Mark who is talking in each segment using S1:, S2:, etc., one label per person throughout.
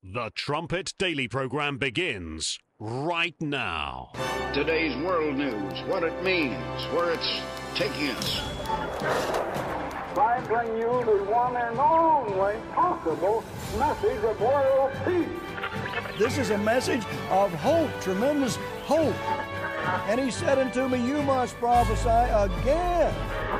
S1: The Trumpet Daily program begins right now.
S2: Today's world news, what it means, where it's taking us.
S3: I bring you the one and only possible message of world peace.
S4: This is a message of hope, tremendous hope. And he said unto me, you must prophesy again.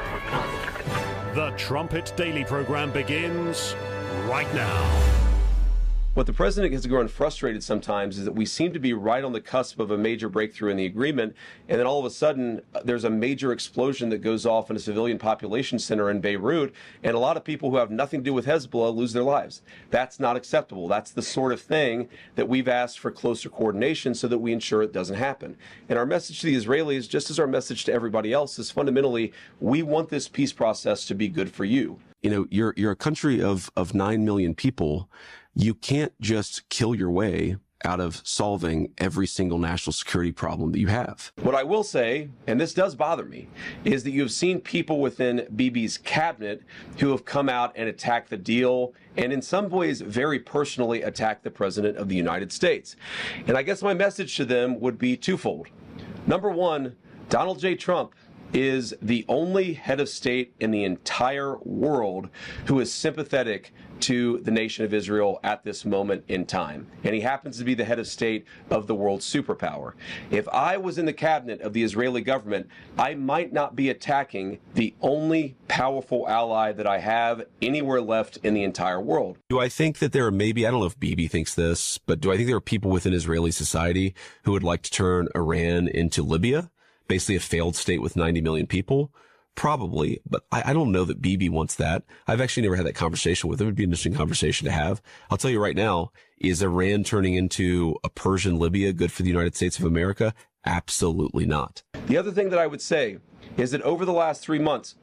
S1: The Trumpet Daily program begins right now.
S5: What the president has grown frustrated sometimes is that we seem to be right on the cusp of a major breakthrough in the agreement, and then all of a sudden there's a major explosion that goes off in a civilian population center in Beirut, and a lot of people who have nothing to do with Hezbollah lose their lives. That's not acceptable. That's the sort of thing that we've asked for closer coordination so that we ensure it doesn't happen. And our message to the Israelis, just as our message to everybody else, is fundamentally, we want this peace process to be good for you. You know, you're a country of 9 million people. You can't just kill your way out of solving every single national security problem that you have. What I will say, and this does bother me, is that you have seen people within Bibi's cabinet who have come out and attacked the deal and in some ways very personally attacked the President of the United States. And I guess my message to them would be twofold. Number one, Donald J. Trump is the only head of state in the entire world who is sympathetic to the nation of Israel at this moment in time. And he happens to be the head of state of the world superpower. If I was in the cabinet of the Israeli government, I might not be attacking the only powerful ally that I have anywhere left in the entire world. Do I think that there are maybe, I don't know if Bibi thinks this, but do I think there are people within Israeli society who would like to turn Iran into Libya? Basically a failed state with 90 million people? Probably, but I don't know that Bibi wants that. I've actually never had that conversation with him. It would be an interesting conversation to have. I'll tell you right now, is Iran turning into a Persian Libya good for the United States of America? Absolutely not. The other thing that I would say is that over the last 3 months,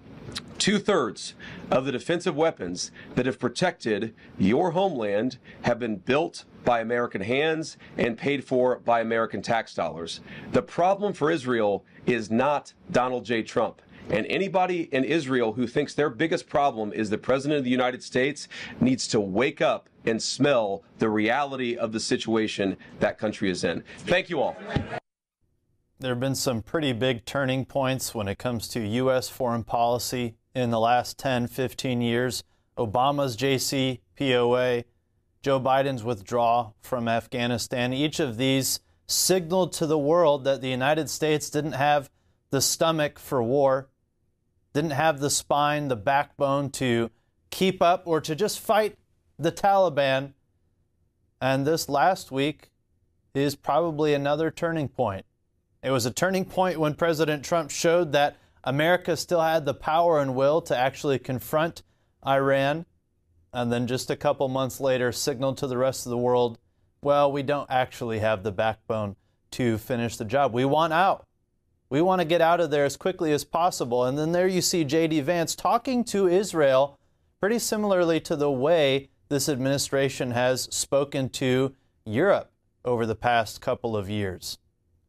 S5: 2/3 of the defensive weapons that have protected your homeland have been built by American hands and paid for by American tax dollars. The problem for Israel is not Donald J. Trump. And anybody in Israel who thinks their biggest problem is the President of the United States needs to wake up and smell the reality of the situation that country is in. Thank you all.
S6: There have been some pretty big turning points when it comes to U.S. foreign policy in the last 10, 15 years. Obama's JCPOA, Joe Biden's withdrawal from Afghanistan. Each of these signaled to the world that the United States didn't have the stomach for war, didn't have the spine, the backbone to keep up or to just fight the Taliban. And this last week is probably another turning point. It was a turning point when President Trump showed that America still had the power and will to actually confront Iran, and then just a couple months later signaled to the rest of the world, well, we don't actually have the backbone to finish the job. We want out. We want to get out of there as quickly as possible. And then there you see J.D. Vance talking to Israel pretty similarly to the way this administration has spoken to Europe over the past couple of years.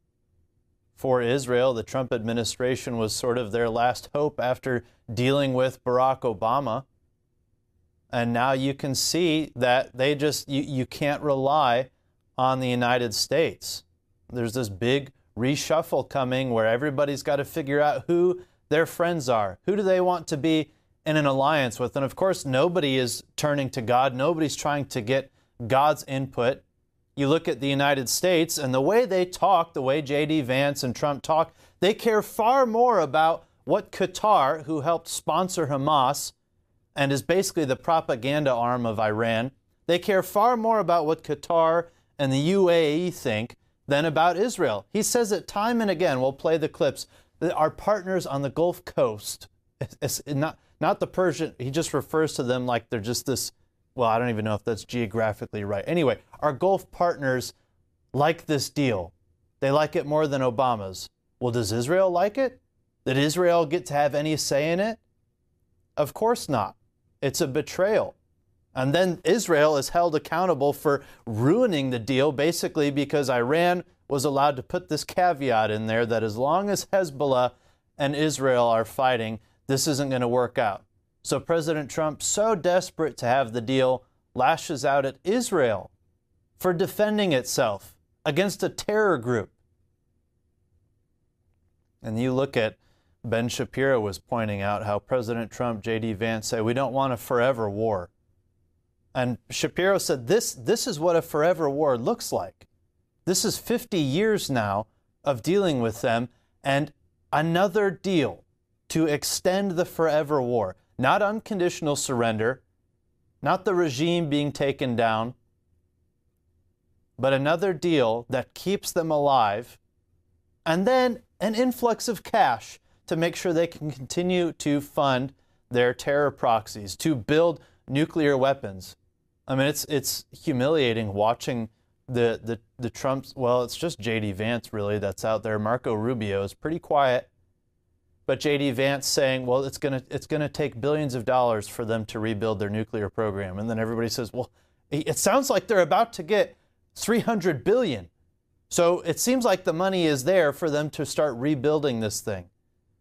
S6: For Israel, the Trump administration was sort of their last hope after dealing with Barack Obama. And now you can see that they just, you can't rely on the United States. There's this big reshuffle coming where everybody's got to figure out who their friends are. Who do they want to be in an alliance with? And of course, nobody is turning to God. Nobody's trying to get God's input. You look at the United States and the way they talk, the way J.D. Vance and Trump talk, they care far more about what Qatar, who helped sponsor Hamas and is basically the propaganda arm of Iran, they care far more about what Qatar and the UAE think than about Israel. He says it time and again. We'll play the clips. Our partners on the Gulf Coast, it's not the Persian, he just refers to them like they're just this, well, I don't even know if that's geographically right. Anyway, our Gulf partners like this deal. They like it more than Obama's. Well, does Israel like it? Did Israel get to have any say in it? Of course not. It's a betrayal. And then Israel is held accountable for ruining the deal, basically because Iran was allowed to put this caveat in there that as long as Hezbollah and Israel are fighting, this isn't going to work out. So President Trump, so desperate to have the deal lashes out at Israel for defending itself against a terror group. And you look at, Ben Shapiro was pointing out how President Trump, J.D. Vance say, we don't want a forever war. And Shapiro said, this is what a forever war looks like. This is 50 years now of dealing with them, and another deal to extend the forever war. Not unconditional surrender, not the regime being taken down, but another deal that keeps them alive, and then an influx of cash to make sure they can continue to fund their terror proxies, to build nuclear weapons. I mean, it's humiliating watching the Trumps. Well, it's just J.D. Vance really that's out there. Marco Rubio is pretty quiet, but J.D. Vance saying, well, it's gonna take billions of dollars for them to rebuild their nuclear program, and then everybody says, well, it sounds like they're about to get $300 billion. So it seems like the money is there for them to start rebuilding this thing.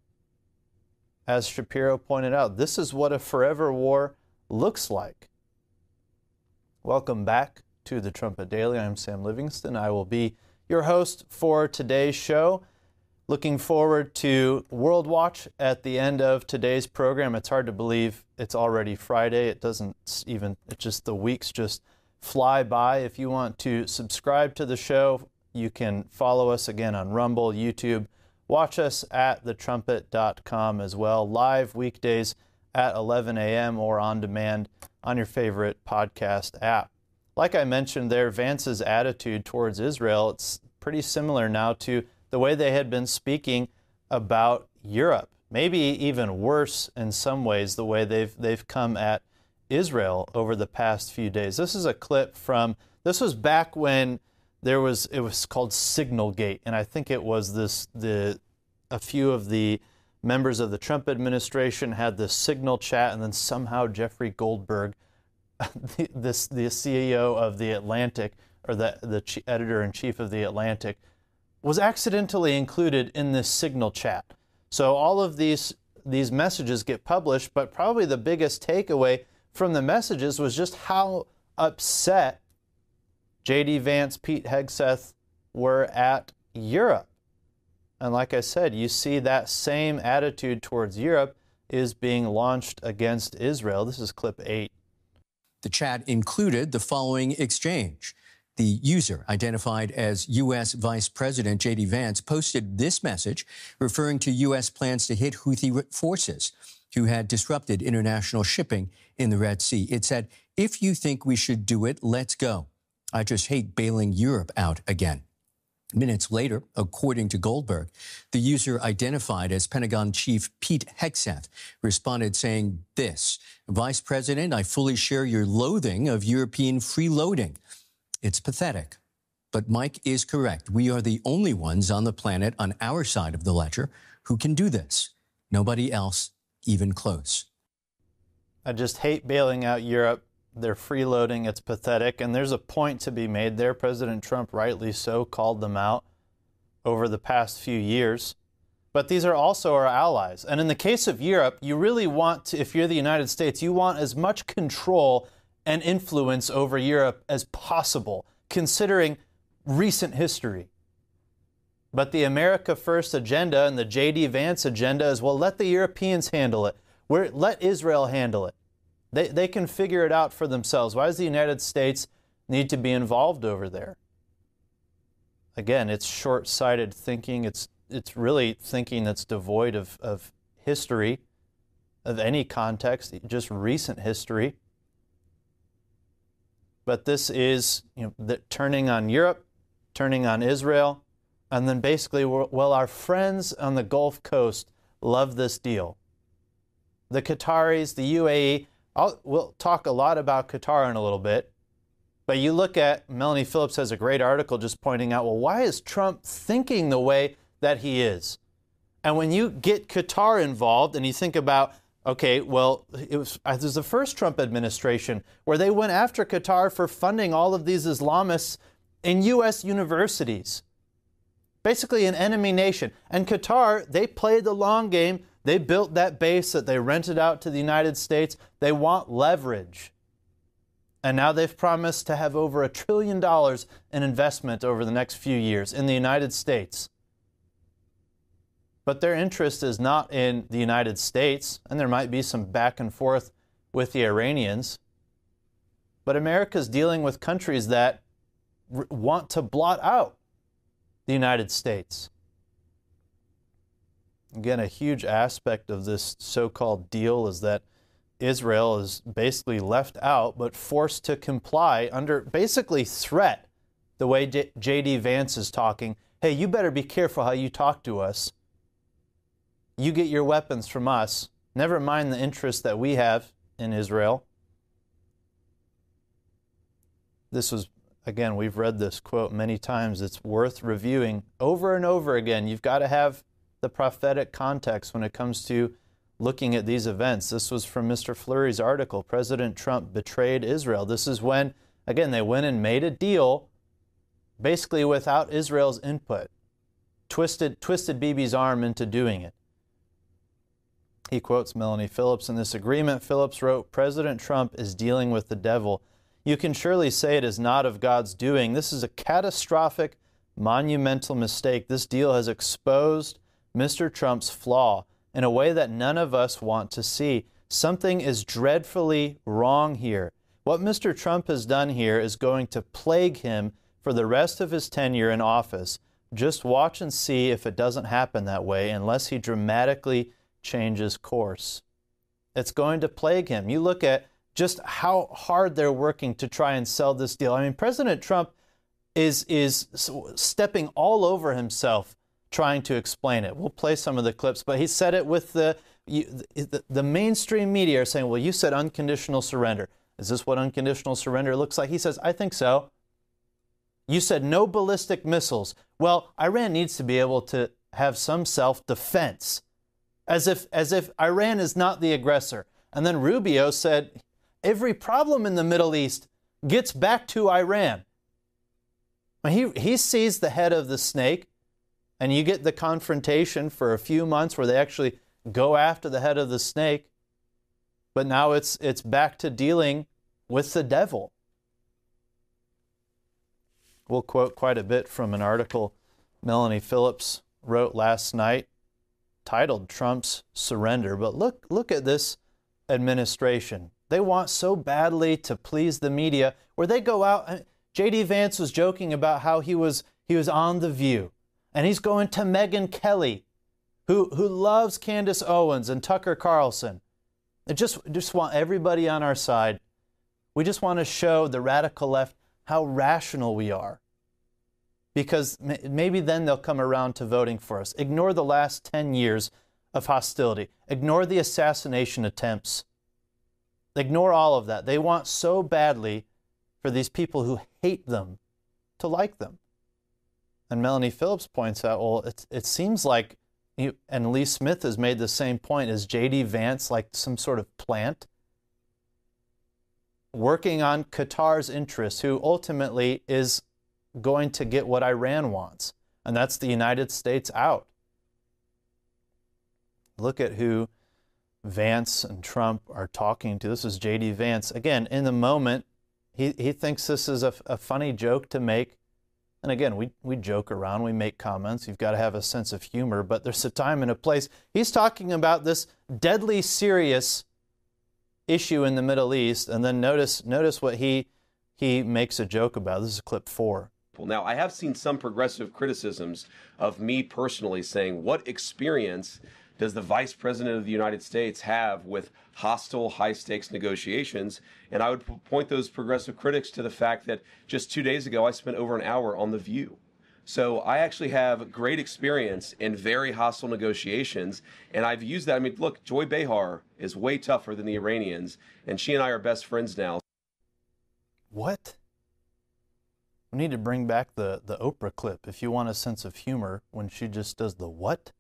S6: As Shapiro pointed out, this is what a forever war looks like. Welcome back to the Trumpet Daily. I'm Sam Livingston. I will be your host for today's show. Looking forward to World Watch at the end of today's program. It's hard to believe it's already Friday. The weeks just fly by. If you want to subscribe to the show, you can follow us again on Rumble, YouTube. Watch us at thetrumpet.com as well, live weekdays at 11 a.m. or on demand on your favorite podcast app. Like I mentioned there, Vance's attitude towards Israel, it's pretty similar now to the way they had been speaking about Europe. Maybe even worse in some ways, the way they've come at Israel over the past few days. This is a clip this was back when it was called Signalgate, and I think it was a few of the members of the Trump administration had this Signal chat, and then somehow Jeffrey Goldberg, the CEO of The Atlantic, or the editor-in-chief of The Atlantic, was accidentally included in this Signal chat. So all of these messages get published, but probably the biggest takeaway from the messages was just how upset J.D. Vance, Pete Hegseth were at Europe. And like I said, you see that same attitude towards Europe is being launched against Israel. This is clip 8.
S7: The chat included the following exchange. The user, identified as U.S. Vice President J.D. Vance, posted this message referring to U.S. plans to hit Houthi forces who had disrupted international shipping in the Red Sea. It said, "If you think we should do it, let's go. I just hate bailing Europe out again." Minutes later, according to Goldberg, the user identified as Pentagon Chief Pete Hegseth responded saying this, "Vice President, I fully share your loathing of European freeloading. It's pathetic. But Mike is correct. We are the only ones on the planet on our side of the ledger who can do this. Nobody else even close."
S6: I just hate bailing out Europe. They're freeloading. It's pathetic. And there's a point to be made there. President Trump, rightly so, called them out over the past few years. But these are also our allies. And in the case of Europe, you really want to, if you're the United States, you want as much control and influence over Europe as possible, considering recent history. But the America First agenda and the J.D. Vance agenda is, well, let the Europeans handle it. Let Israel handle it. They can figure it out for themselves. Why does the United States need to be involved over there? Again, it's short-sighted thinking. It's really thinking that's devoid of history, of any context, just recent history. But this is turning on Europe, turning on Israel, and then basically, well, our friends on the Gulf Coast love this deal. The Qataris, the UAE, we'll talk a lot about Qatar in a little bit, but you look at, Melanie Phillips has a great article just pointing out, well, why is Trump thinking the way that he is? And when you get Qatar involved and you think about, okay, well, it was the first Trump administration where they went after Qatar for funding all of these Islamists in U.S. universities. Basically an enemy nation. And Qatar, they played the long game. They built that base that they rented out to the United States. They want leverage. And now they've promised to have over $1 trillion in investment over the next few years in the United States. But their interest is not in the United States, and there might be some back and forth with the Iranians. But America's dealing with countries that want to blot out the United States. Again, a huge aspect of this so-called deal is that Israel is basically left out but forced to comply under basically threat, the way J.D. Vance is talking. Hey, you better be careful how you talk to us. You get your weapons from us. Never mind the interest that we have in Israel. This was, again, we've read this quote many times. It's worth reviewing over and over again. You've got to have the prophetic context when it comes to looking at these events. This was from Mr. Fleury's article, President Trump betrayed Israel. This is when, again, they went and made a deal basically without Israel's input. Twisted Bibi's arm into doing it. He quotes Melanie Phillips in this agreement. Phillips wrote, President Trump is dealing with the devil. You can surely say it is not of God's doing. This is a catastrophic, monumental mistake. This deal has exposed Mr. Trump's flaw in a way that none of us want to see. Something is dreadfully wrong here. What Mr. Trump has done here is going to plague him for the rest of his tenure in office. Just watch and see if it doesn't happen that way unless he dramatically changes course. It's going to plague him. You look at just how hard they're working to try and sell this deal. I mean, President Trump is stepping all over himself trying to explain it. We'll play some of the clips, but he said it with the mainstream media are saying, well, you said unconditional surrender. Is this what unconditional surrender looks like? He says, I think so. You said no ballistic missiles. Well, Iran needs to be able to have some self-defense, as if Iran is not the aggressor. And then Rubio said, every problem in the Middle East gets back to Iran. He sees the head of the snake, and you get the confrontation for a few months where they actually go after the head of the snake. But now it's back to dealing with the devil. We'll quote quite a bit from an article Melanie Phillips wrote last night titled Trump's Surrender. But look at this administration. They want so badly to please the media where they go out. J.D. Vance was joking about how he was on The View. And he's going to Megyn Kelly, who loves Candace Owens and Tucker Carlson. I just want everybody on our side. We just want to show the radical left how rational we are. Because maybe then they'll come around to voting for us. Ignore the last 10 years of hostility. Ignore the assassination attempts. Ignore all of that. They want so badly for these people who hate them to like them. And Melanie Phillips points out, well, it seems like, and Lee Smith has made the same point, is J.D. Vance like some sort of plant working on Qatar's interests, who ultimately is going to get what Iran wants, and that's the United States out. Look at who Vance and Trump are talking to. This is J.D. Vance. Again, in the moment, he thinks this is a funny joke to make. And again, we joke around, we make comments. You've got to have a sense of humor, but there's a time and a place. He's talking about this deadly serious issue in the Middle East, and then notice what he makes a joke about. This is clip 4.
S5: Now, I have seen some progressive criticisms of me personally saying, what experience does the Vice President of the United States have with hostile, high-stakes negotiations? And I would point those progressive critics to the fact that just 2 days ago, I spent over an hour on The View. So I actually have great experience in very hostile negotiations, and I've used that. I mean, look, Joy Behar is way tougher than the Iranians, and she and I are best friends now.
S6: What? We need to bring back the Oprah clip if you want a sense of humor when she just does the what?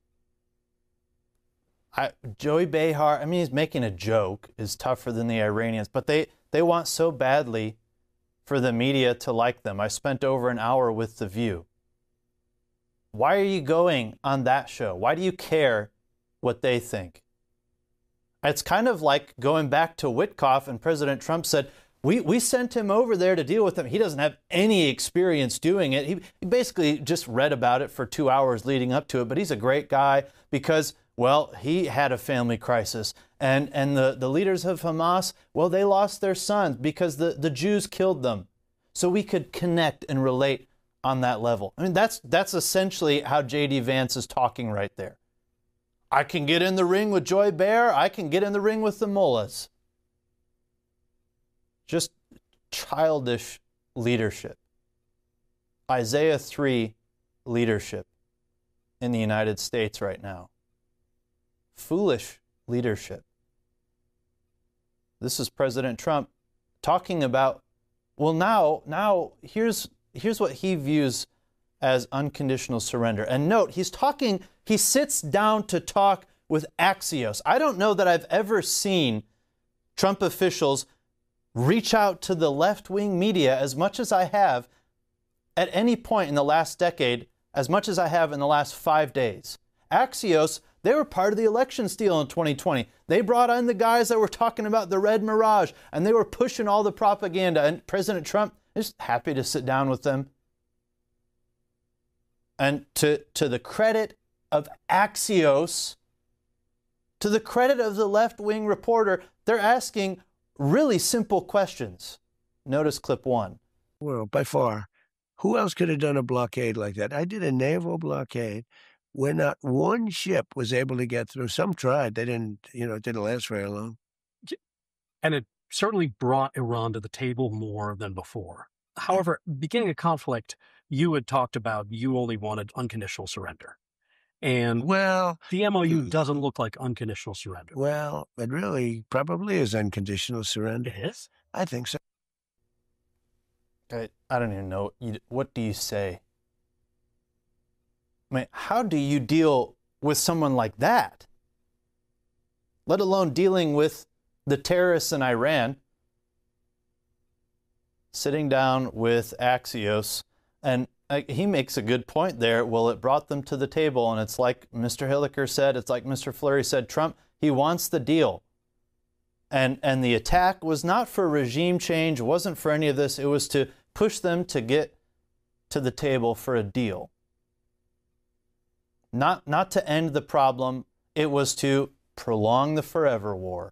S6: Joy Behar, I mean, he's making a joke, is tougher than the Iranians, but they want so badly for the media to like them. I spent over an hour with The View. Why are you going on that show? Why do you care what they think? It's kind of like going back to Witkoff, and President Trump said, We sent him over there to deal with them. He doesn't have any experience doing it. He basically just read about it for 2 hours leading up to it, but he's a great guy because, well, he had a family crisis. And the leaders of Hamas, well, they lost their sons because the Jews killed them. So we could connect and relate on that level. I mean, that's essentially how J.D. Vance is talking right there. I can get in the ring with Joy Behar. I can get in the ring with the mullahs. Just childish leadership. Isaiah 3 leadership in the United States right now. Foolish leadership. This is President Trump talking about, well, now here's what he views as unconditional surrender. And note, he sits down to talk with Axios. I don't know that I've ever seen Trump officials reach out to the left-wing media as much as I have at any point in the last decade, as much as I have in the last 5 days. Axios, they were part of the election steal in 2020. They brought in the guys that were talking about the Red Mirage, and they were pushing all the propaganda. And President Trump is happy to sit down with them. And to the credit of Axios, to the credit of the left-wing reporter, they're asking really simple questions. Notice clip 1.
S8: Well, by far, who else could have done a blockade like that? I did a naval blockade where not one ship was able to get through. Some tried. They didn't, it didn't last very long.
S9: And it certainly brought Iran to the table more than before. However, beginning a conflict, you had talked about you only wanted unconditional surrender. And
S8: well,
S9: the MOU doesn't look like unconditional surrender.
S8: Well, it really probably is unconditional surrender.
S9: It is?
S8: I think so.
S6: I don't even know. What do you say? I mean, how do you deal with someone like that? Let alone dealing with the terrorists in Iran. Sitting down with Axios, and he makes a good point there. Well, it brought them to the table, and it's like Mr. Hilliker said, it's like Mr. Fleury said, Trump, he wants the deal. And the attack was not for regime change, wasn't for any of this. It was to push them to get to the table for a deal. Not to end the problem, it was to prolong the forever war.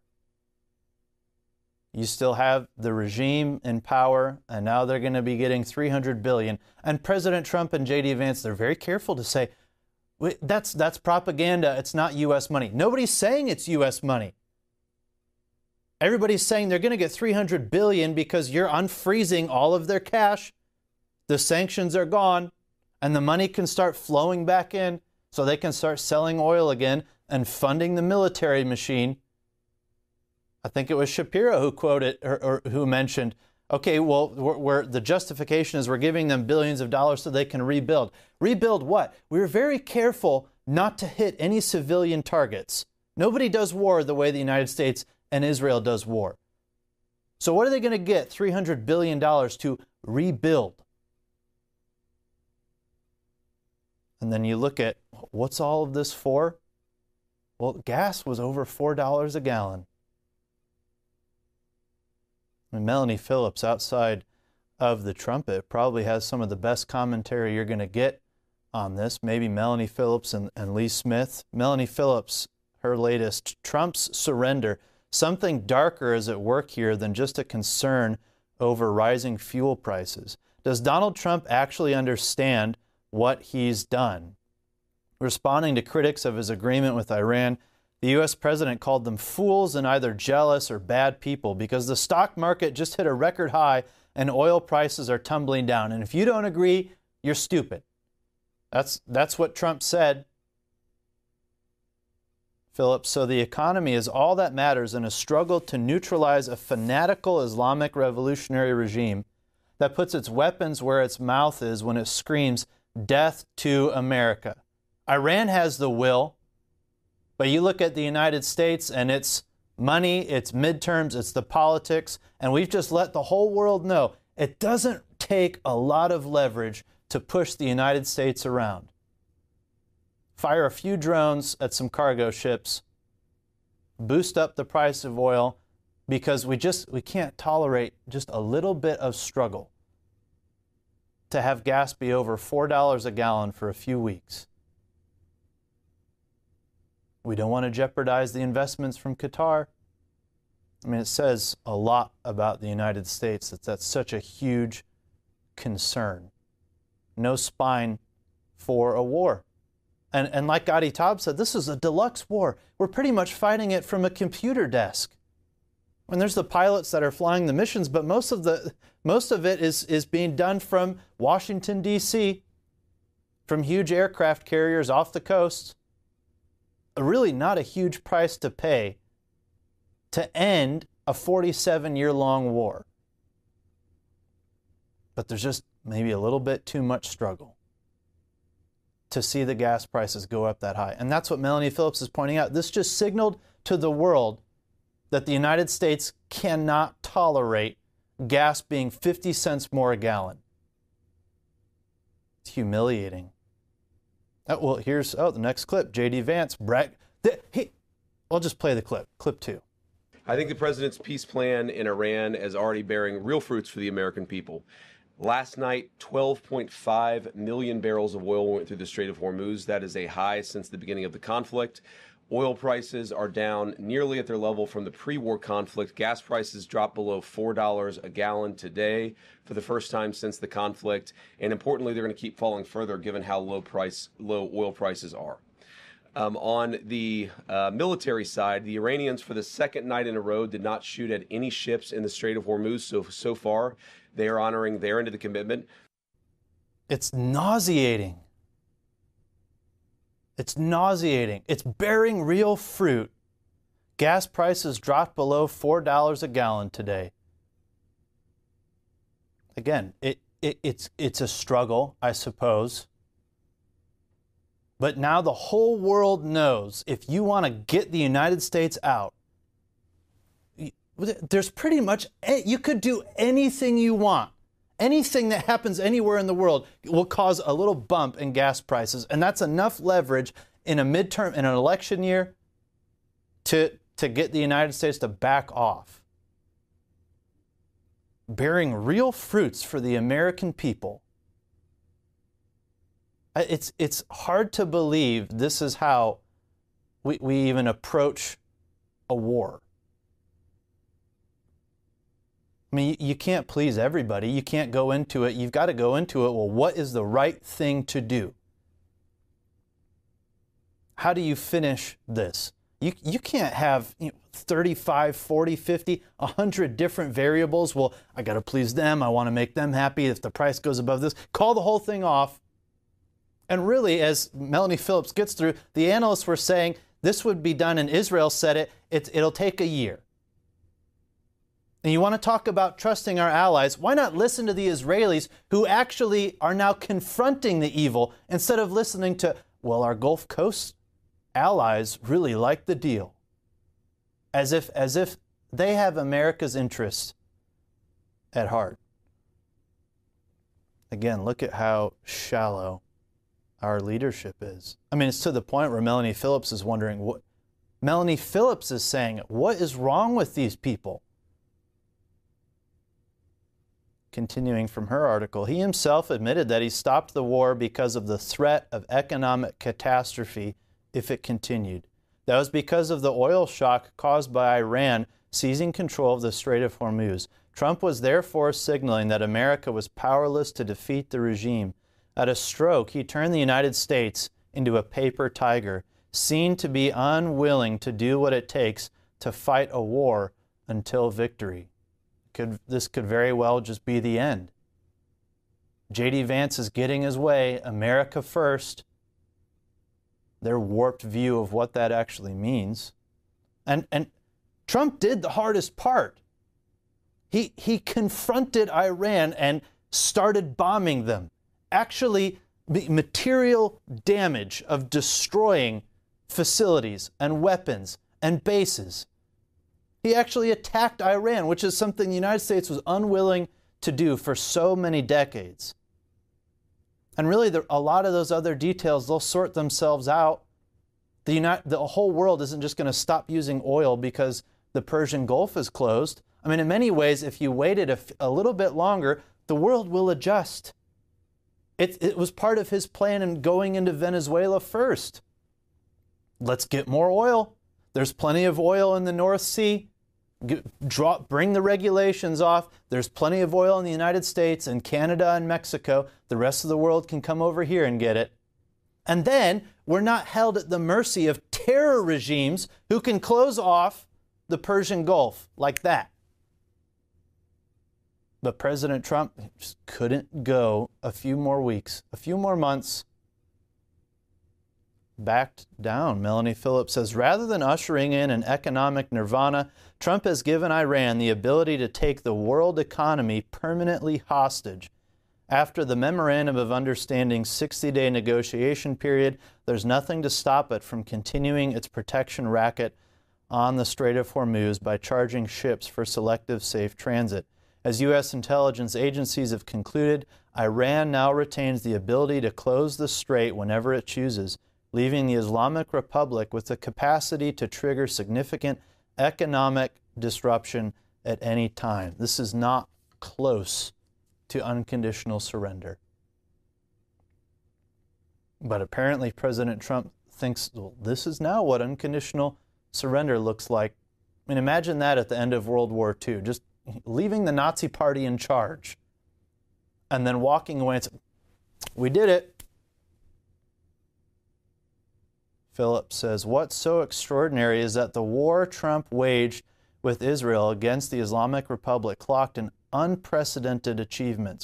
S6: You still have the regime in power, and now they're going to be getting $300 billion. And President Trump and J.D. Vance, they're very careful to say, that's propaganda, it's not U.S. money. Nobody's saying it's U.S. money. Everybody's saying they're going to get $300 billion because you're unfreezing all of their cash. The sanctions are gone, and the money can start flowing back in so they can start selling oil again and funding the military machine. I think it was Shapiro who quoted or who mentioned, okay, well, the justification is we're giving them billions of dollars so they can rebuild. Rebuild what? We were very careful not to hit any civilian targets. Nobody does war the way the United States and Israel does war. So what are they going to get $300 billion to rebuild? And then you look at, what's all of this for? Well, gas was over $4 a gallon. And Melanie Phillips, outside of the trumpet, probably has some of the best commentary you're going to get on this. Maybe Melanie Phillips and Lee Smith. Melanie Phillips, her latest, Trump's surrender. Something darker is at work here than just a concern over rising fuel prices. Does Donald Trump actually understand what he's done? Responding to critics of his agreement with Iran, the U.S. president called them fools and either jealous or bad people because the stock market just hit a record high and oil prices are tumbling down. And if you don't agree, you're stupid. That's what Trump said. Phillips, so the economy is all that matters in a struggle to neutralize a fanatical Islamic revolutionary regime that puts its weapons where its mouth is when it screams, death to America. Iran has the will. But you look at the United States and it's money, it's midterms, it's the politics, and we've just let the whole world know it doesn't take a lot of leverage to push the United States around. Fire a few drones at some cargo ships, boost up the price of oil, because we can't tolerate just a little bit of struggle to have gas be over $4 a gallon for a few weeks. We don't want to jeopardize the investments from Qatar. I mean, it says a lot about the United States that that's such a huge concern. No spine for a war. And like Gadi Taub said, this is a deluxe war. We're pretty much fighting it from a computer desk. And there's the pilots that are flying the missions, but most of it is being done from Washington, D.C., from huge aircraft carriers off the coast. Really not a huge price to pay to end a 47-year-long war. But there's just maybe a little bit too much struggle to see the gas prices go up that high. And that's what Melanie Phillips is pointing out. This just signaled to the world that the United States cannot tolerate gas being 50 cents more a gallon. It's humiliating. Well, here's the next clip. J.D. Vance I'll just play the clip. Clip 2.
S5: I think the president's peace plan in Iran is already bearing real fruits for the American people. Last night, 12.5 million barrels of oil went through the Strait of Hormuz. That is a high since the beginning of the conflict. Oil prices are down nearly at their level from the pre-war conflict. Gas prices dropped below $4 a gallon today for the first time since the conflict. And importantly, they're going to keep falling further given how low oil prices are. On the military side, the Iranians, for the second night in a row, did not shoot at any ships in the Strait of Hormuz. So far, they are honoring their end of the commitment.
S6: It's nauseating. It's nauseating. It's bearing real fruit. Gas prices dropped below $4 a gallon today. Again, it's a struggle, I suppose. But now the whole world knows if you want to get the United States out, there's pretty much, you could do anything you want. Anything that happens anywhere in the world will cause a little bump in gas prices. And that's enough leverage in a midterm, in an election year, to get the United States to back off. Bearing real fruits for the American people. It's hard to believe this is how we even approach a war. I mean, you can't please everybody. You can't go into it. You've got to go into it, well, what is the right thing to do? How do you finish this? You can't have 35, 40, 50, 100 different variables. Well, I got to please them. I want to make them happy. If the price goes above this, call the whole thing off. And really, as Melanie Phillips gets through, the analysts were saying this would be done, and Israel said it'll take a year. And you want to talk about trusting our allies, why not listen to the Israelis who actually are now confronting the evil instead of listening to, well, our Gulf Coast allies really like the deal. As if they have America's interests at heart. Again, look at how shallow our leadership is. I mean, it's to the point where Melanie Phillips is wondering what Melanie Phillips is saying, what is wrong with these people? Continuing from her article, he himself admitted that he stopped the war because of the threat of economic catastrophe if it continued. That was because of the oil shock caused by Iran seizing control of the Strait of Hormuz. Trump was therefore signaling that America was powerless to defeat the regime. At a stroke, he turned the United States into a paper tiger, seen to be unwilling to do what it takes to fight a war until victory. This could very well just be the end. J.D. Vance is getting his way, America first. Their warped view of what that actually means. And Trump did the hardest part. He confronted Iran and started bombing them. Actually, material damage of destroying facilities and weapons and bases. He actually attacked Iran, which is something the United States was unwilling to do for so many decades. And really, a lot of those other details, they'll sort themselves out. The whole world isn't just going to stop using oil because The Persian Gulf is closed. I mean, in many ways, if you waited a little bit longer, the world will adjust. It was part of his plan in going into Venezuela first. Let's get more oil. There's plenty of oil in the North Sea. Bring the regulations off. There's plenty of oil in the United States and Canada and Mexico. The rest of the world can come over here and get it. And then we're not held at the mercy of terror regimes who can close off the Persian Gulf like that. But President Trump just couldn't go a few more weeks, a few more months. Backed down. Melanie Phillips says, rather than ushering in an economic nirvana, Trump has given Iran the ability to take the world economy permanently hostage. After the Memorandum of Understanding's 60-day negotiation period, there's nothing to stop it from continuing its protection racket on the Strait of Hormuz by charging ships for selective safe transit. As U.S. intelligence agencies have concluded, Iran now retains the ability to close the strait whenever it chooses, leaving the Islamic Republic with the capacity to trigger significant economic disruption at any time. This is not close to unconditional surrender. But apparently President Trump thinks, well, this is now what unconditional surrender looks like. I mean, imagine that at the end of World War II, just leaving the Nazi Party in charge and then walking away and saying, we did it. Phillips says, what's so extraordinary is that the war Trump waged with Israel against the Islamic Republic clocked up unprecedented achievements.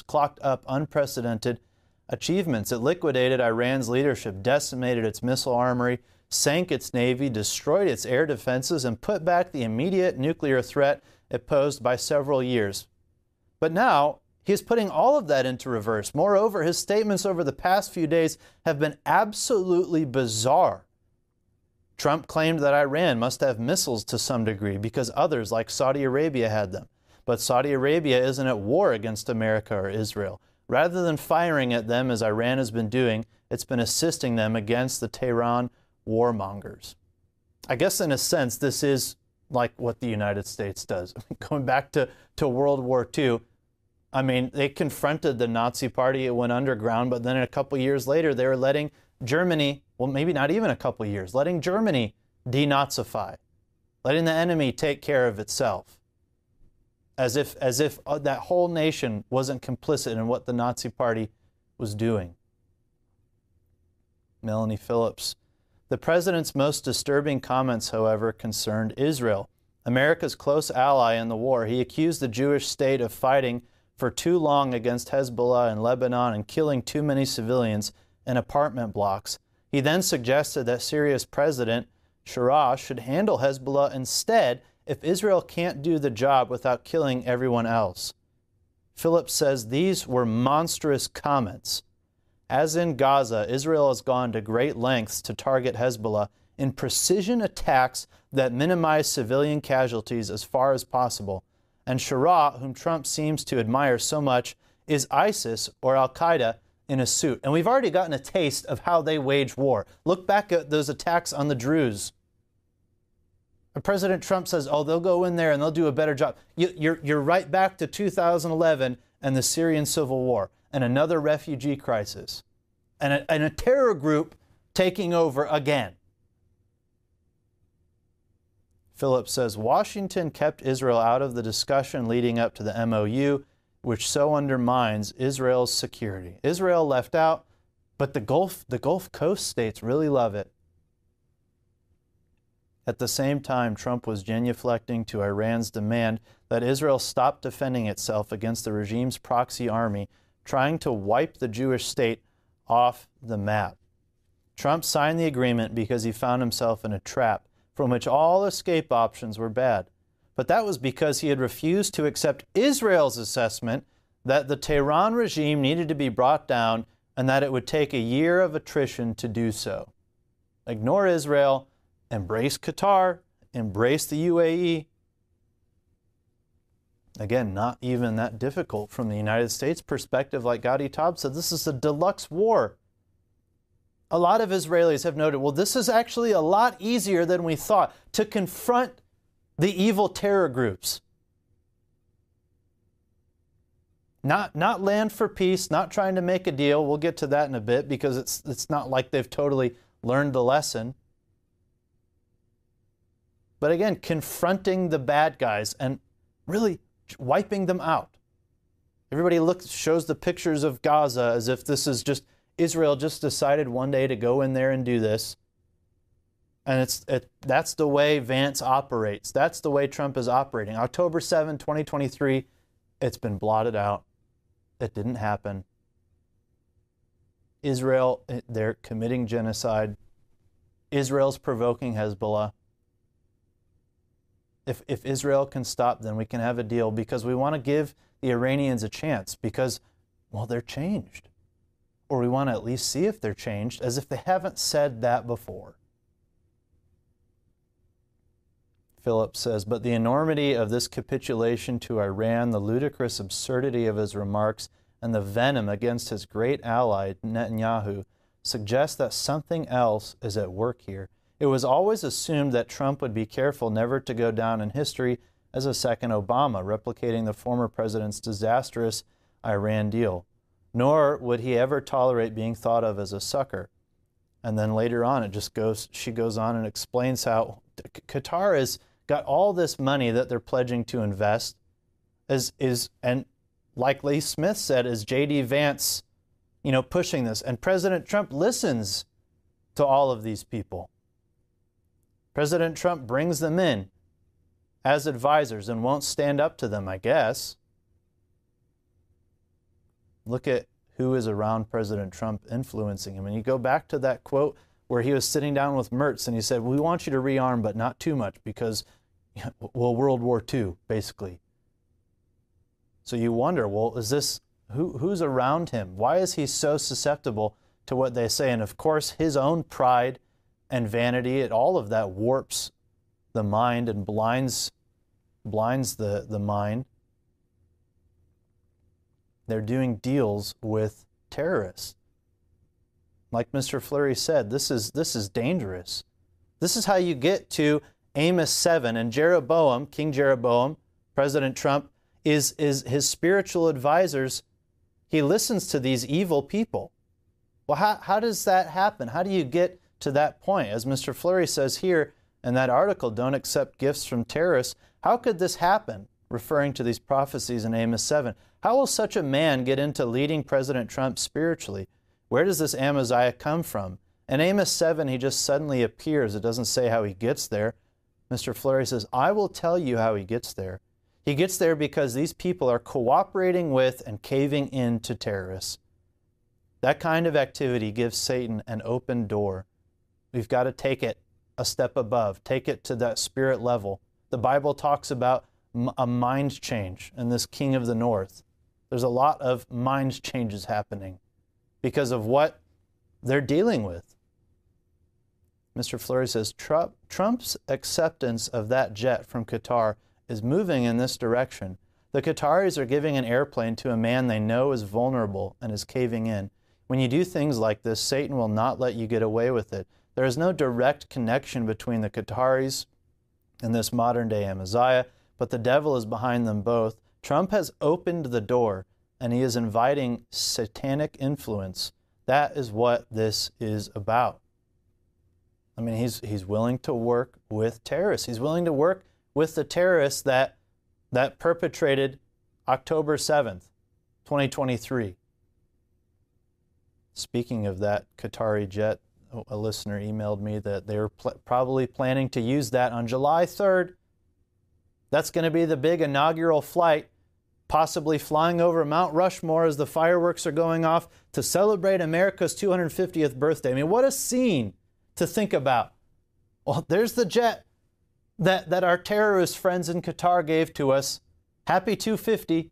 S6: It liquidated Iran's leadership, decimated its missile armory, sank its navy, destroyed its air defenses, and put back the immediate nuclear threat it posed by several years. But now, he is putting all of that into reverse. Moreover, his statements over the past few days have been absolutely bizarre. Trump claimed that Iran must have missiles to some degree because others, like Saudi Arabia, had them. But Saudi Arabia isn't at war against America or Israel. Rather than firing at them as Iran has been doing, it's been assisting them against the Tehran warmongers. I guess in a sense, this is like what the United States does. Going back to World War II, I mean, they confronted the Nazi Party, it went underground, but then a couple years later, they were letting Germany, well, maybe not even a couple years, letting Germany denazify, letting the enemy take care of itself, as if that whole nation wasn't complicit in what the Nazi Party was doing. Melanie Phillips. The president's most disturbing comments, however, concerned Israel, America's close ally in the war. He accused the Jewish state of fighting for too long against Hezbollah in Lebanon and killing too many civilians in apartment blocks. He then suggested that Syria's president, Sharaj, should handle Hezbollah instead if Israel can't do the job without killing everyone else. Phillips says these were monstrous comments. As in Gaza, Israel has gone to great lengths to target Hezbollah in precision attacks that minimize civilian casualties as far as possible. And Sharaj, whom Trump seems to admire so much, is ISIS or Al-Qaeda in a suit. And we've already gotten a taste of how they wage war. Look back at those attacks on the Druze. And President Trump says, oh, they'll go in there and they'll do a better job. You're right back to 2011 and the Syrian civil war and another refugee crisis and a terror group taking over again. Phillips says Washington kept Israel out of the discussion leading up to the MOU, which so undermines Israel's security. Israel left out, but the Gulf Coast states really love it. At the same time, Trump was genuflecting to Iran's demand that Israel stop defending itself against the regime's proxy army, trying to wipe the Jewish state off the map. Trump signed the agreement because he found himself in a trap from which all escape options were bad. But that was because he had refused to accept Israel's assessment that the Tehran regime needed to be brought down and that it would take a year of attrition to do so. Ignore Israel, embrace Qatar, embrace the UAE. Again, not even that difficult from the United States perspective. Like Gadi Taub said, this is a deluxe war. A lot of Israelis have noted, well, this is actually a lot easier than we thought. To confront the evil terror groups. Not land for peace, not trying to make a deal. We'll get to that in a bit because it's not like they've totally learned the lesson. But again, confronting the bad guys and really wiping them out. Everybody shows the pictures of Gaza as if this is just Israel just decided one day to go in there and do this. And that's the way Vance operates. That's the way Trump is operating. October 7, 2023, it's been blotted out. It didn't happen. Israel, they're committing genocide. Israel's provoking Hezbollah. If Israel can stop, then we can have a deal because we want to give the Iranians a chance because, well, they're changed. Or we want to at least see if they're changed, as if they haven't said that before. Philip says, but the enormity of this capitulation to Iran, the ludicrous absurdity of his remarks, and the venom against his great ally, Netanyahu, suggest that something else is at work here. It was always assumed that Trump would be careful never to go down in history as a second Obama, replicating the former president's disastrous Iran deal. Nor would he ever tolerate being thought of as a sucker. And then later on, she goes on and explains how Qatar has got all this money that they're pledging to invest, and like Lee Smith said, is J.D. Vance, pushing this. And President Trump listens to all of these people. President Trump brings them in as advisors and won't stand up to them, I guess. Look at who is around President Trump influencing him. And you go back to that quote where he was sitting down with Mertz and he said, we want you to rearm, but not too much because, well, World War II, basically. So you wonder, well, is this, who's around him? Why is he so susceptible to what they say? And of course, his own pride and vanity, all of that warps the mind and blinds the mind. They're doing deals with terrorists. Like Mr. Fleury said, this is dangerous. This is how you get to Amos 7. And Jeroboam, King Jeroboam, President Trump, is his spiritual advisors. He listens to these evil people. Well, how does that happen? How do you get to that point? As Mr. Fleury says here in that article, don't accept gifts from terrorists. How could this happen? Referring to these prophecies in Amos 7. How will such a man get into leading President Trump spiritually? Where does this Amaziah come from? In Amos 7, he just suddenly appears. It doesn't say how he gets there. Mr. Fleury says, I will tell you how he gets there. He gets there because these people are cooperating with and caving in to terrorists. That kind of activity gives Satan an open door. We've got to take it a step above, take it to that spirit level. The Bible talks about a mind change in this king of the north. There's a lot of mind changes happening because of what they're dealing with. Mr. Fleury says, Trump's acceptance of that jet from Qatar is moving in this direction. The Qataris are giving an airplane to a man they know is vulnerable and is caving in. When you do things like this, Satan will not let you get away with it. There is no direct connection between the Qataris and this modern-day Amaziah, but the devil is behind them both. Trump has opened the door, and he is inviting satanic influence. That is what this is about. I mean, he's willing to work with terrorists. He's willing to work with the terrorists that perpetrated October 7th, 2023. Speaking of that Qatari jet, a listener emailed me that they're probably planning to use that on July 3rd. That's going to be the big inaugural flight, possibly flying over Mount Rushmore as the fireworks are going off to celebrate America's 250th birthday. I mean, what a scene to think about. Well, there's the jet that our terrorist friends in Qatar gave to us. Happy 250.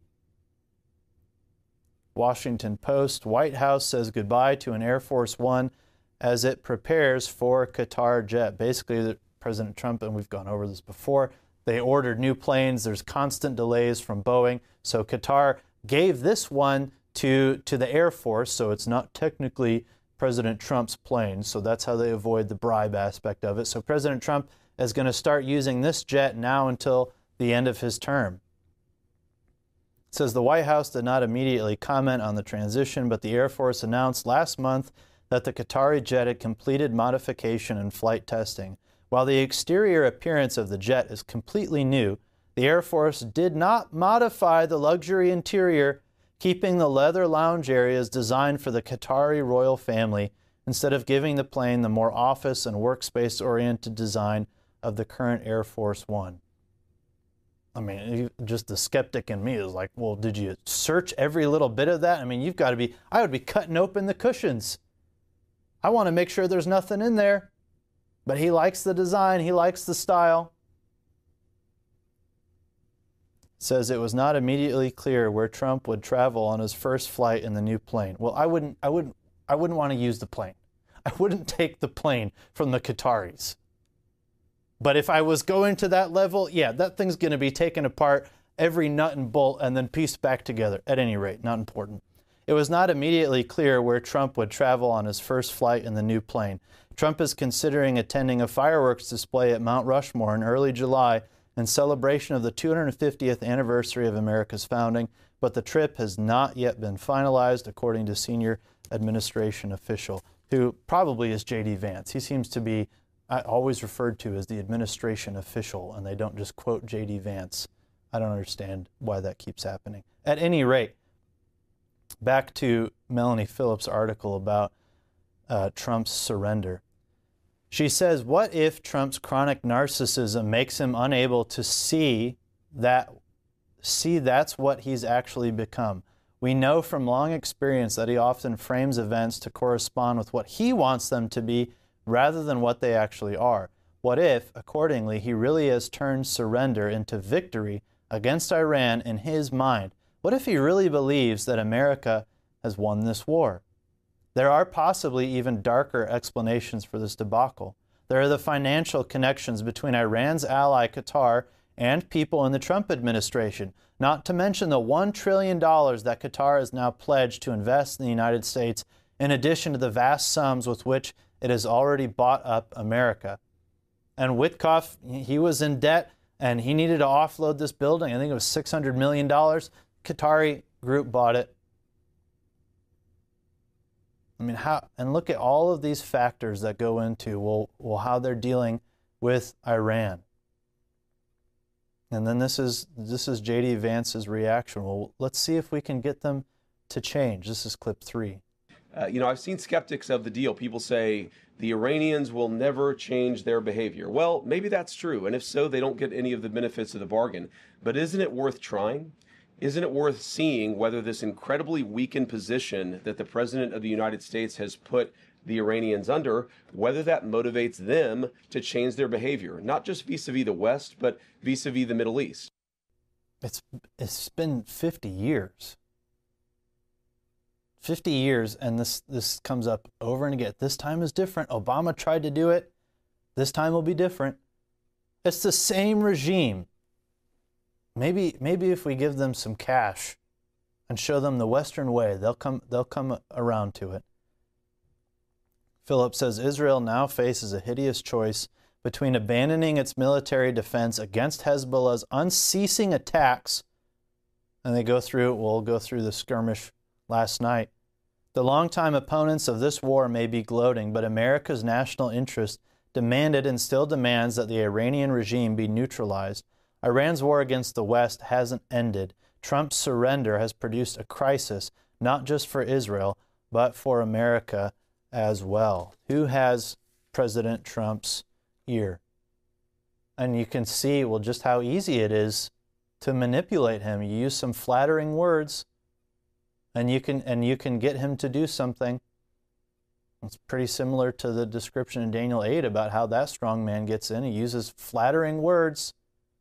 S6: Washington Post, White House says goodbye to an Air Force One as it prepares for Qatar jet. Basically, President Trump, and we've gone over this before, they ordered new planes. There's constant delays from Boeing. So Qatar gave this one to the Air Force, so it's not technically President Trump's plane. So that's how they avoid the bribe aspect of it. So President Trump is going to start using this jet now until the end of his term. It says the White House did not immediately comment on the transition, but the Air Force announced last month that the Qatari jet had completed modification and flight testing. While the exterior appearance of the jet is completely new, the Air Force did not modify the luxury interior, keeping the leather lounge areas designed for the Qatari royal family instead of giving the plane the more office and workspace-oriented design of the current Air Force One. I mean, just the skeptic in me is like, well, did you search every little bit of that? I mean, I would be cutting open the cushions. I want to make sure there's nothing in there. But he likes the design, he likes the style. It says it was not immediately clear where Trump would travel on his first flight in the new plane. Well, I wouldn't want to use the plane. I wouldn't take the plane from the Qataris. But if I was going to that level, yeah, that thing's going to be taken apart, every nut and bolt, and then pieced back together. At any rate, not important. It was not immediately clear where Trump would travel on his first flight in the new plane. Trump is considering attending a fireworks display at Mount Rushmore in early July in celebration of the 250th anniversary of America's founding, but the trip has not yet been finalized, according to senior administration official, who probably is J.D. Vance. He seems to be always referred to as the administration official, and they don't just quote J.D. Vance. I don't understand why that keeps happening. At any rate, back to Melanie Phillips' article about Trump's surrender. She says, what if Trump's chronic narcissism makes him unable to see that's what he's actually become? We know from long experience that he often frames events to correspond with what he wants them to be rather than what they actually are. What if, accordingly, he really has turned surrender into victory against Iran in his mind? What if he really believes that America has won this war? There are possibly even darker explanations for this debacle. There are the financial connections between Iran's ally Qatar and people in the Trump administration, not to mention the $1 trillion that Qatar has now pledged to invest in the United States, in addition to the vast sums with which it has already bought up America. And Witkoff, he was in debt, and he needed to offload this building. I think it was $600 million. Qatari group bought it. I mean, and look at all of these factors that go into, well, how they're dealing with Iran. And then this is J.D. Vance's reaction. Well, let's see if we can get them to change. This is clip 3.
S5: I've seen skeptics of the deal. People say the Iranians will never change their behavior. Well, maybe that's true. And if so, they don't get any of the benefits of the bargain. But isn't it worth trying? Isn't it worth seeing whether this incredibly weakened position that the President of the United States has put the Iranians under, whether that motivates them to change their behavior, not just vis-a-vis the West, but vis-a-vis the Middle East?
S6: It's been 50 years. 50 years, and this comes up over and again. This time is different. Obama tried to do it. This time will be different. It's the same regime. Maybe if we give them some cash and show them the Western way, they'll come around to it. Phillips says Israel now faces a hideous choice between abandoning its military defense against Hezbollah's unceasing attacks, and we'll go through the skirmish last night. The longtime opponents of this war may be gloating, but America's national interest demanded and still demands that the Iranian regime be neutralized. Iran's war against the West hasn't ended. Trump's surrender has produced a crisis, not just for Israel, but for America as well. Who has President Trump's ear? And you can see, just how easy it is to manipulate him. You use some flattering words, and you can get him to do something. It's pretty similar to the description in Daniel 8 about how that strong man gets in. He uses flattering words.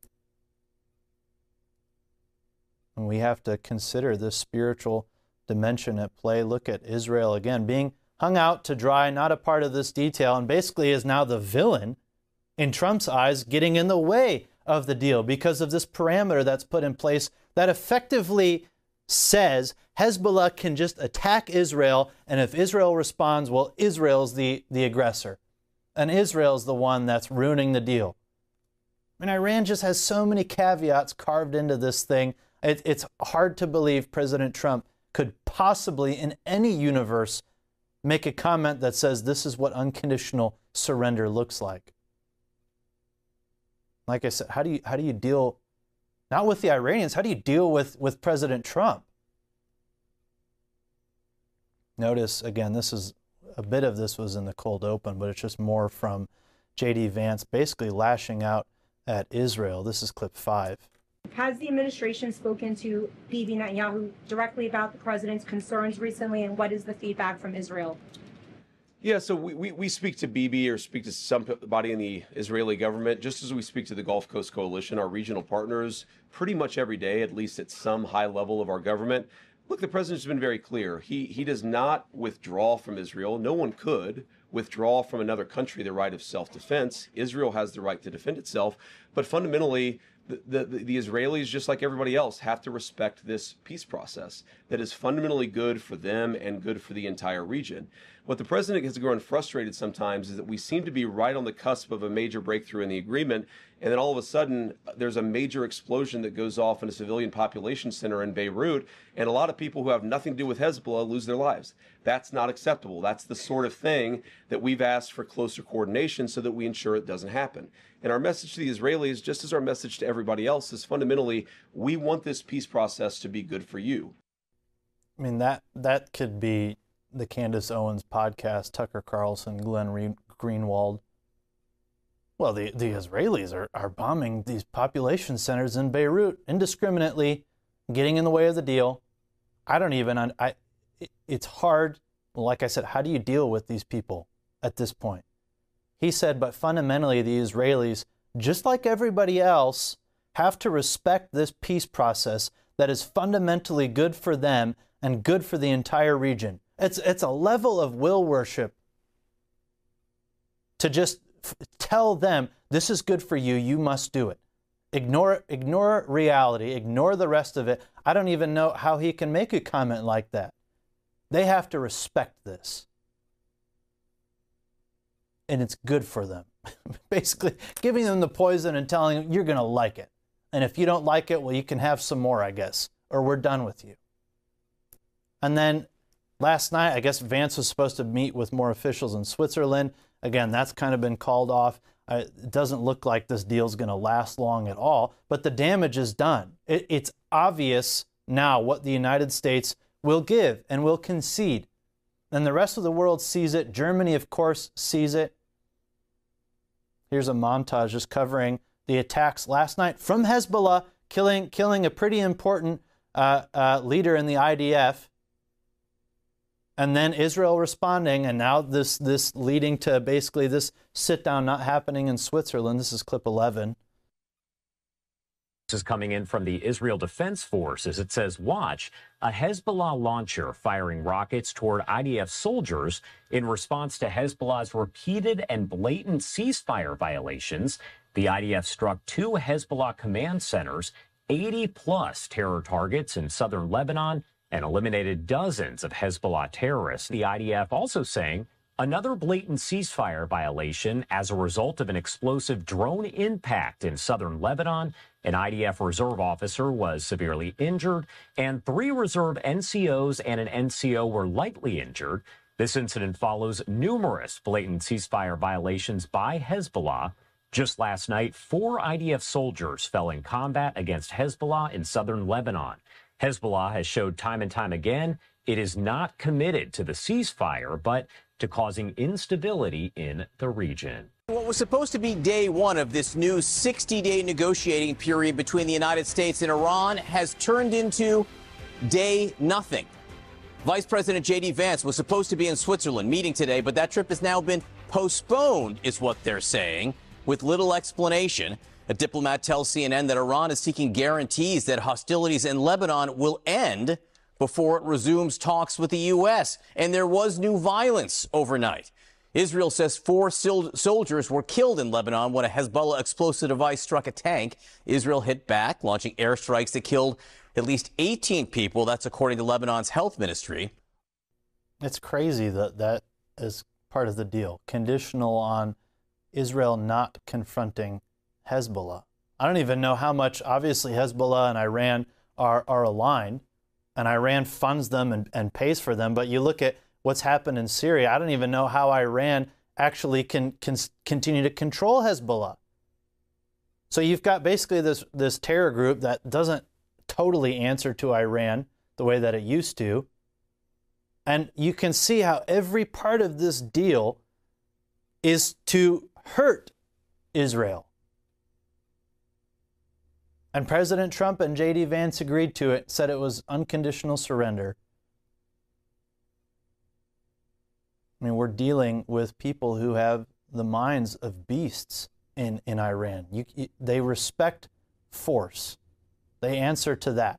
S6: And we have to consider this spiritual dimension at play. Look at Israel again, being hung out to dry, not a part of this detail, and basically is now the villain in Trump's eyes, getting in the way of the deal because of this parameter that's put in place that effectively says Hezbollah can just attack Israel, and if Israel responds, well, Israel's the aggressor, and Israel's the one that's ruining the deal. I mean, Iran just has so many caveats carved into this thing. It's hard to believe President Trump could possibly, in any universe, make a comment that says this is what unconditional surrender looks like. Like I said, how do you deal, not with the Iranians, how do you deal with President Trump? Notice, again, this is a bit of this was in the cold open, but it's just more from J.D. Vance basically lashing out at Israel. This is clip 5.
S10: Has the administration spoken to Bibi Netanyahu directly about the president's concerns recently, and what is the feedback from Israel?
S5: Yeah, so we speak to Bibi or speak to somebody in the Israeli government, just as we speak to the Gulf Coast Coalition, our regional partners, pretty much every day, at least at some high level of our government. Look, the president's been very clear. He does not withdraw from Israel. No one could withdraw from another country the right of self-defense. Israel has the right to defend itself. But fundamentally, the Israelis, just like everybody else, have to respect this peace process that is fundamentally good for them and good for the entire region. What the president has grown frustrated sometimes is that we seem to be right on the cusp of a major breakthrough in the agreement, and then all of a sudden there's a major explosion that goes off in a civilian population center in Beirut, and a lot of people who have nothing to do with Hezbollah lose their lives. That's not acceptable. That's the sort of thing that we've asked for closer coordination so that we ensure it doesn't happen. And our message to the Israelis, just as our message to everybody else, is fundamentally, we want this peace process to be good for you.
S6: I mean, that could be the Candace Owens podcast, Tucker Carlson, Glenn Greenwald. Well, the Israelis are bombing these population centers in Beirut indiscriminately, getting in the way of the deal. It's hard. Like I said, how do you deal with these people at this point? He said, but fundamentally, the Israelis, just like everybody else, have to respect this peace process that is fundamentally good for them and good for the entire region. It's a level of will worship to just tell them, this is good for you, you must do it. Ignore reality, ignore the rest of it. I don't even know how he can make a comment like that. They have to respect this. And it's good for them. Basically, giving them the poison and telling them, you're going to like it. And if you don't like it, well, you can have some more, I guess, or we're done with you. And then last night, I guess Vance was supposed to meet with more officials in Switzerland. Again, that's kind of been called off. It doesn't look like this deal's going to last long at all, but the damage is done. It's obvious now what the United States will give and will concede. And the rest of the world sees it. Germany, of course, sees it. Here's a montage just covering the attacks last night from Hezbollah, killing a pretty important leader in the IDF. And then Israel responding, and now this leading to basically this sit-down not happening in Switzerland. This is clip 11.
S11: This is coming in from the Israel Defense Forces. It says, watch, a Hezbollah launcher firing rockets toward IDF soldiers in response to Hezbollah's repeated and blatant ceasefire violations. The IDF struck 2 Hezbollah command centers, 80-plus terror targets in southern Lebanon, and eliminated dozens of Hezbollah terrorists. The IDF also saying another blatant ceasefire violation as a result of an explosive drone impact in southern Lebanon. An IDF reserve officer was severely injured, and 3 reserve NCOs and an NCO were lightly injured. This incident follows numerous blatant ceasefire violations by Hezbollah. Just last night, 4 IDF soldiers fell in combat against Hezbollah in southern Lebanon. Hezbollah has showed time and time again it is not committed to the ceasefire, but to causing instability in the region.
S12: What was supposed to be day one of this new 60-day negotiating period between the United States and Iran has turned into day nothing. Vice President J.D. Vance was supposed to be in Switzerland meeting today, but that trip has now been postponed, is what they're saying, with little explanation. A diplomat tells CNN that Iran is seeking guarantees that hostilities in Lebanon will end before it resumes talks with the U.S. And there was new violence overnight. Israel says 4 soldiers were killed in Lebanon when a Hezbollah explosive device struck a tank. Israel hit back, launching airstrikes that killed at least 18 people. That's according to Lebanon's health ministry.
S6: It's crazy that is part of the deal, conditional on Israel not confronting Hezbollah. I don't even know how much, obviously, Hezbollah and Iran are aligned, and Iran funds them and pays for them. But you look at what's happened in Syria, I don't even know how Iran actually can continue to control Hezbollah. So you've got basically this terror group that doesn't totally answer to Iran the way that it used to. And you can see how every part of this deal is to hurt Israel. And President Trump and J.D. Vance agreed to it, said it was unconditional surrender. I mean, we're dealing with people who have the minds of beasts in Iran. They respect force. They answer to that.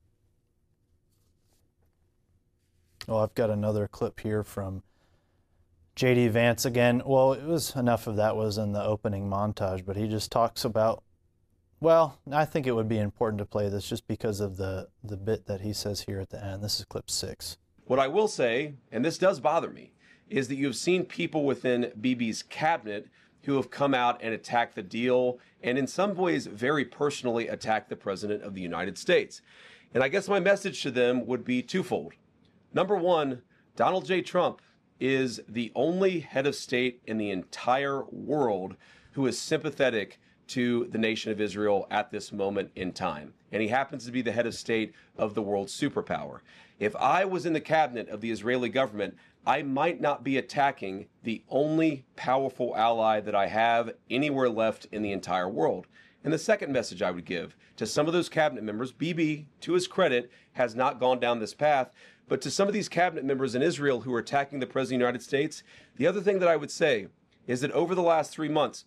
S6: Well, I've got another clip here from J.D. Vance again. Well, it was enough of that was in the opening montage, but he just talks about, well, I think it would be important to play this just because of the bit that he says here at the end. This is clip 6.
S5: What I will say, and this does bother me, is that you've seen people within Bibi's cabinet who have come out and attacked the deal and in some ways very personally attacked the President of the United States. And I guess my message to them would be twofold. Number one, Donald J. Trump is the only head of state in the entire world who is sympathetic to the nation of Israel at this moment in time. And he happens to be the head of state of the world's superpower. If I was in the cabinet of the Israeli government, I might not be attacking the only powerful ally that I have anywhere left in the entire world. And the second message I would give to some of those cabinet members, Bibi, to his credit, has not gone down this path, but to some of these cabinet members in Israel who are attacking the President of the United States, the other thing that I would say is that over the last 3 months,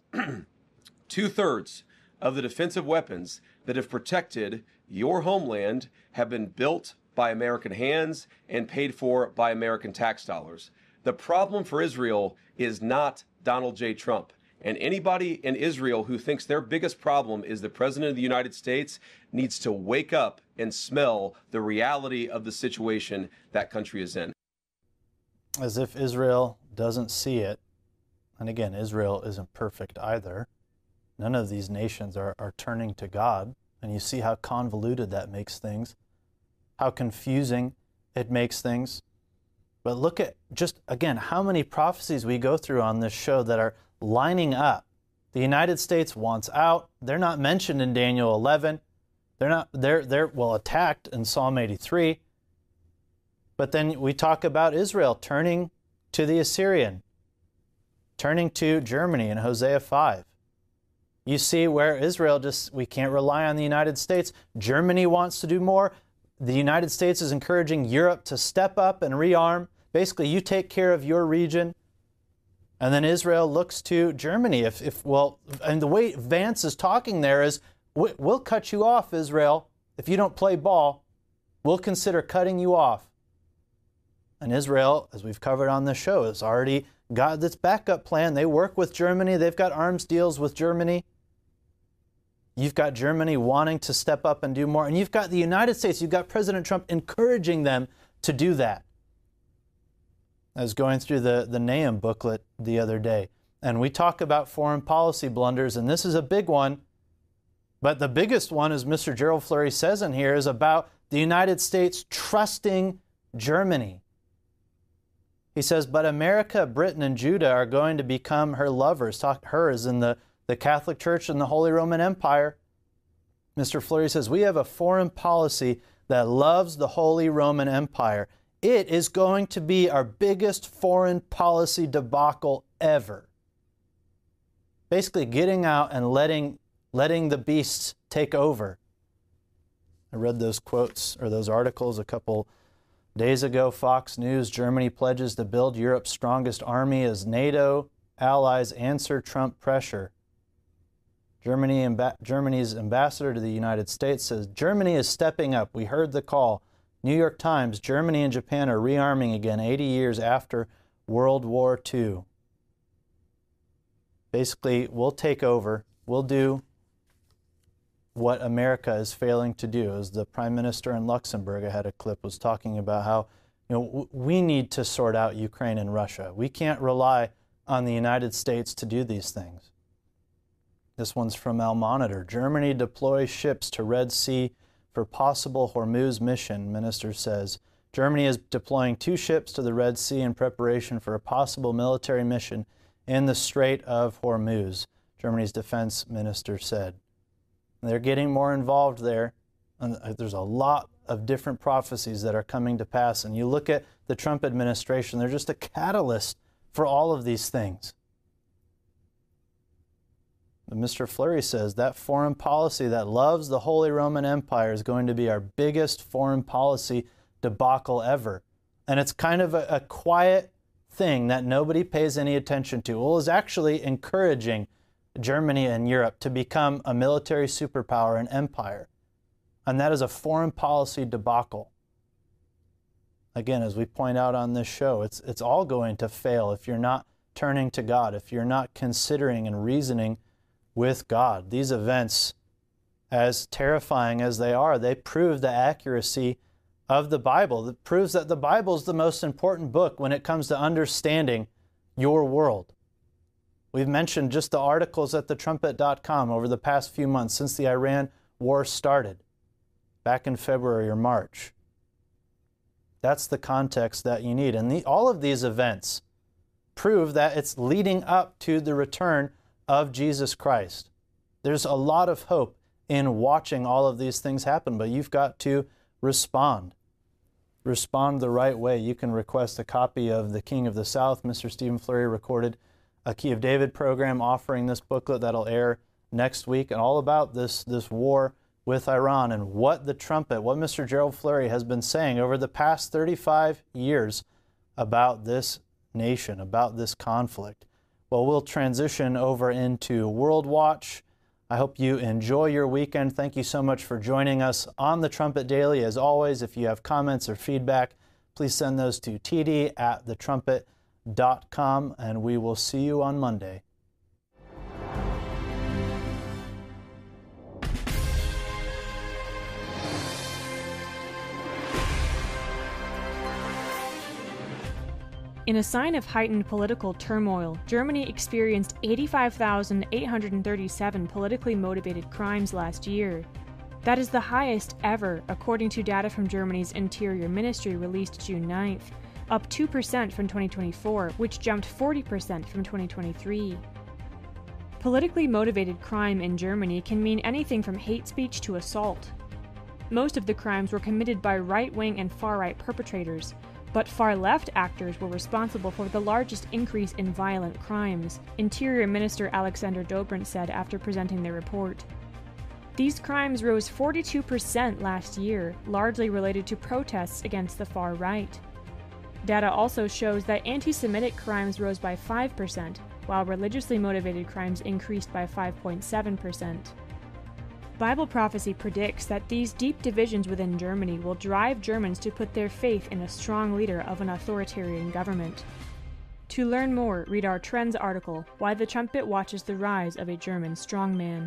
S5: 2/3 of the defensive weapons that have protected your homeland have been built by American hands and paid for by American tax dollars. The problem for Israel is not Donald J. Trump. And anybody in Israel who thinks their biggest problem is the President of the United States needs to wake up and smell the reality of the situation that country is in.
S6: As if Israel doesn't see it. And again, Israel isn't perfect either. None of these nations are turning to God. And you see how convoluted that makes things, how confusing it makes things. But look at just, again, how many prophecies we go through on this show that are lining up. The United States wants out. They're not mentioned in Daniel 11. They're attacked in Psalm 83. But then we talk about Israel turning to the Assyrian, turning to Germany in Hosea 5. You see where Israel we can't rely on the United States. Germany wants to do more. The United States is encouraging Europe to step up and rearm. Basically, you take care of your region. And then Israel looks to Germany. And the way Vance is talking there is, we'll cut you off, Israel. If you don't play ball, we'll consider cutting you off. And Israel, as we've covered on the show, has already got this backup plan. They work with Germany. They've got arms deals with Germany. You've got Germany wanting to step up and do more. And you've got the United States. You've got President Trump encouraging them to do that. I was going through the Nahum booklet the other day, and we talk about foreign policy blunders, and this is a big one. But the biggest one, as Mr. Gerald Flurry says in here, is about the United States trusting Germany. He says, but America, Britain, and Judah are going to become her lovers. Her is in the Catholic Church and the Holy Roman Empire. Mr. Flurry says, we have a foreign policy that loves the Holy Roman Empire. It is going to be our biggest foreign policy debacle ever. Basically getting out and letting the beasts take over. I read those quotes or those articles a couple days ago. Fox News, Germany pledges to build Europe's strongest army as NATO allies answer Trump pressure. Germany's ambassador to the United States says, Germany is stepping up. We heard the call. New York Times, Germany and Japan are rearming again 80 years after World War II. Basically, we'll take over. We'll do what America is failing to do. As the Prime Minister in Luxembourg, I had a clip, was talking about how we need to sort out Ukraine and Russia. We can't rely on the United States to do these things. This one's from Al Monitor. Germany deploys ships to Red Sea for possible Hormuz mission, minister says. Germany is deploying 2 ships to the Red Sea in preparation for a possible military mission in the Strait of Hormuz, Germany's defense minister said. They're getting more involved there. And there's a lot of different prophecies that are coming to pass. And you look at the Trump administration, they're just a catalyst for all of these things. But Mr. Fleury says that foreign policy that loves the Holy Roman Empire is going to be our biggest foreign policy debacle ever. And it's kind of a quiet thing that nobody pays any attention to. Well, is actually encouraging Germany and Europe to become a military superpower and empire. And that is a foreign policy debacle. Again, as we point out on this show, it's all going to fail if you're not turning to God, if you're not considering and reasoning with God. These events, as terrifying as they are, they prove the accuracy of the Bible. It proves that the Bible is the most important book when it comes to understanding your world. We've mentioned just the articles at thetrumpet.com over the past few months since the Iran war started, back in February or March. That's the context that you need. And all of these events prove that it's leading up to the return of Jesus Christ. There's a lot of hope in watching all of these things happen, but you've got to respond. Respond the right way. You can request a copy of The King of the South. Mr. Stephen Fleury recorded a Key of David program offering this booklet that'll air next week, and all about this war with Iran and what Mr. Gerald Fleury has been saying over the past 35 years about this nation, about this conflict. Well, we'll transition over into World Watch. I hope you enjoy your weekend. Thank you so much for joining us on the Trumpet Daily. As always, if you have comments or feedback, please send those to td@thetrumpet.com, and we will see you on Monday.
S13: In a sign of heightened political turmoil, Germany experienced 85,837 politically motivated crimes last year. That is the highest ever, according to data from Germany's Interior Ministry released June 9th, up 2% from 2024, which jumped 40% from 2023. Politically motivated crime in Germany can mean anything from hate speech to assault. Most of the crimes were committed by right-wing and far-right perpetrators, but far-left actors were responsible for the largest increase in violent crimes, Interior Minister Alexander Dobrindt said after presenting the report. These crimes rose 42% last year, largely related to protests against the far right. Data also shows that anti-Semitic crimes rose by 5%, while religiously motivated crimes increased by 5.7%. Bible prophecy predicts that these deep divisions within Germany will drive Germans to put their faith in a strong leader of an authoritarian government. To learn more, read our Trends article, Why the Trumpet Watches the Rise of a German Strongman.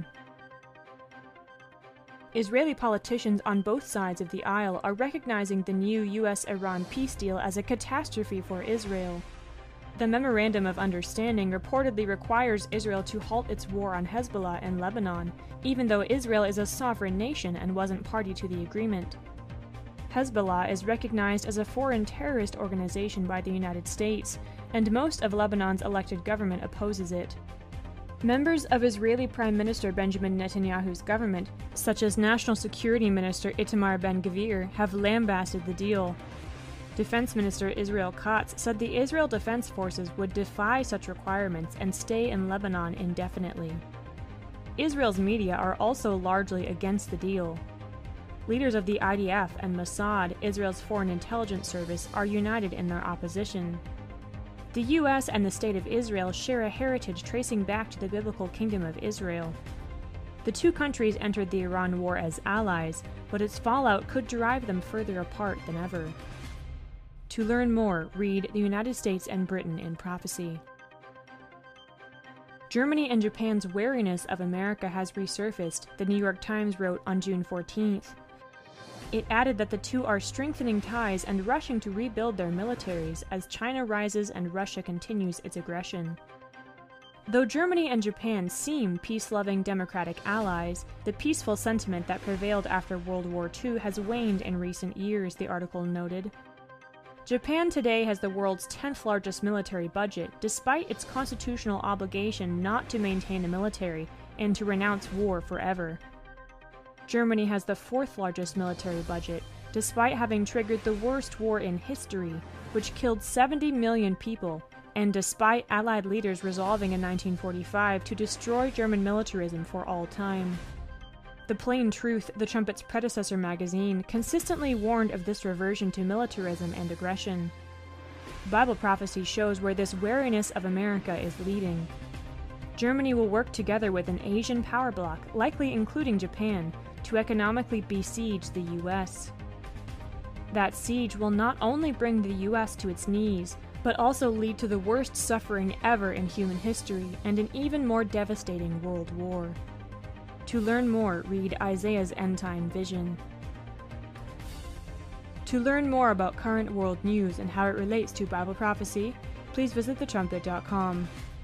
S13: Israeli politicians on both sides of the aisle are recognizing the new U.S.-Iran peace deal as a catastrophe for Israel. The Memorandum of Understanding reportedly requires Israel to halt its war on Hezbollah in Lebanon, even though Israel is a sovereign nation and wasn't party to the agreement. Hezbollah is recognized as a foreign terrorist organization by the United States, and most of Lebanon's elected government opposes it. Members of Israeli Prime Minister Benjamin Netanyahu's government, such as National Security Minister Itamar Ben-Gvir, have lambasted the deal. Defense Minister Israel Katz said the Israel Defense Forces would defy such requirements and stay in Lebanon indefinitely. Israel's media are also largely against the deal. Leaders of the IDF and Mossad, Israel's foreign intelligence service, are united in their opposition. The U.S. and the State of Israel share a heritage tracing back to the biblical Kingdom of Israel. The two countries entered the Iran war as allies, but its fallout could drive them further apart than ever. To learn more, read The United States and Britain in Prophecy. Germany and Japan's wariness of America has resurfaced, the New York Times wrote on June 14th. It added that the two are strengthening ties and rushing to rebuild their militaries as China rises and Russia continues its aggression. Though Germany and Japan seem peace-loving democratic allies, the peaceful sentiment that prevailed after World War II has waned in recent years, the article noted. Japan today has the world's 10th largest military budget, despite its constitutional obligation not to maintain a military and to renounce war forever. Germany has the 4th largest military budget, despite having triggered the worst war in history, which killed 70 million people, and despite Allied leaders resolving in 1945 to destroy German militarism for all time. The Plain Truth, the Trumpet's predecessor magazine, consistently warned of this reversion to militarism and aggression. Bible prophecy shows where this wariness of America is leading. Germany will work together with an Asian power bloc, likely including Japan, to economically besiege the U.S. That siege will not only bring the U.S. to its knees, but also lead to the worst suffering ever in human history and an even more devastating world war. To learn more, read Isaiah's End-Time Vision. To learn more about current world news and how it relates to Bible prophecy, please visit thetrumpet.com.